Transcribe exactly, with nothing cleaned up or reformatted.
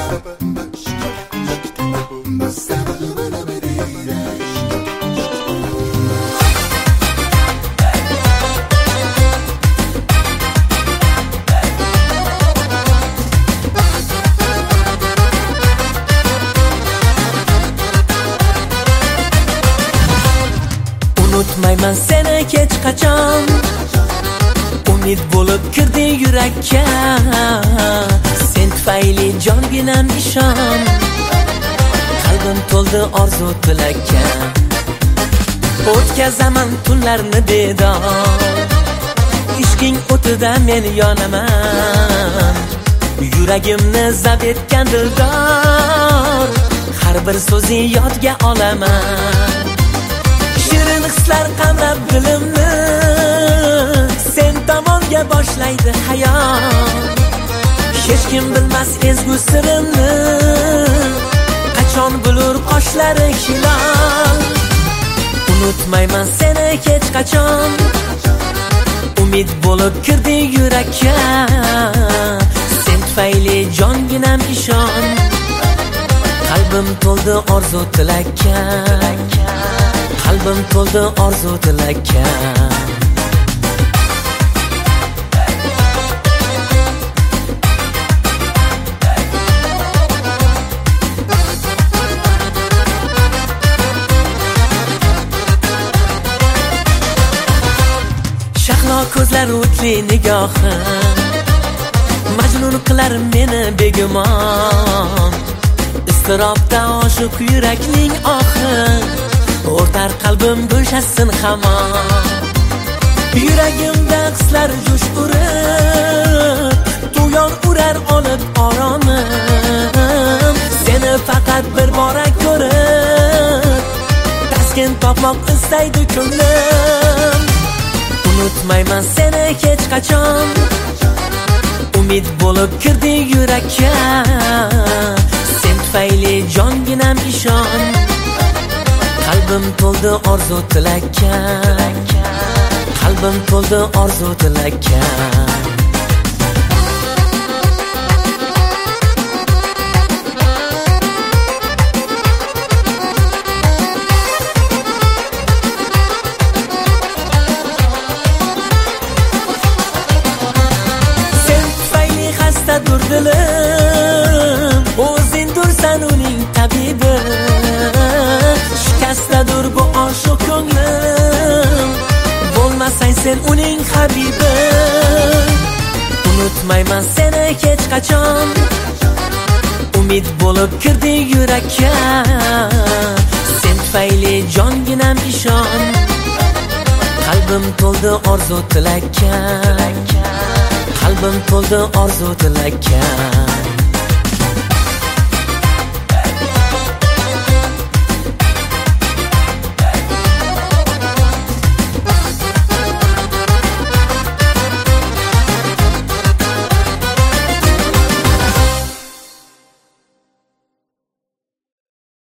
Unutmayman seni hech qachon, umid bo'lib kirdi yurakka. Sen tufayli jonginam ishon, qalbim to'ldi orzu tilakka. O'tkazaman tunlarni bedor, ishqing o'tida men yonaman. Yuragimni zabt etgan dildor, har bir so'zni yodga olaman. Shirin hislar qamrab dilimni, sen tomonga boshlaydi hayot. Hech kim bilmas ezgu sirimni, qachon bulur qoshlari hilol. Unutmayman seni hech qachon, umid bo'lib kirdi yurakka. Sen tufayli jonginam ishon, qalbim to'ldi orzu tilakka. Qalbim to'ldi orzu tilakka. Shahlo ko'zlar o'tli nigohim, majnun qilar meni begumon. Iztirobda oshiq yurakning ohi, o'rtar qalbim bo'shassin hamon. Yuragimda hislar jo'sh urib, tuyon urar olib oromim. Seni faqat bir bora ko'rib, taskin topmoq istaydi ko'nglim. Unutmayman seni hech qachon, umid bo'lib kirdi yurakka. Sen tufayli jonginam ishon, qalbim to'ldi orzu tilakka. Qalbim to'ldi orzu tilakka. Sen tufayli xastadur dilim, o'zing dursan uning tabibi. Shikastdadur bu oshiq ko'nglim, bo'lmasang sen uning habibi. Unutmayman seni hech qachon, umid bo'lib kirdi yurakka. Sen tufayli jonginam ishon, qalbim to'ldi orzu tilakka. Qalbim to'ldi orzu tilakka.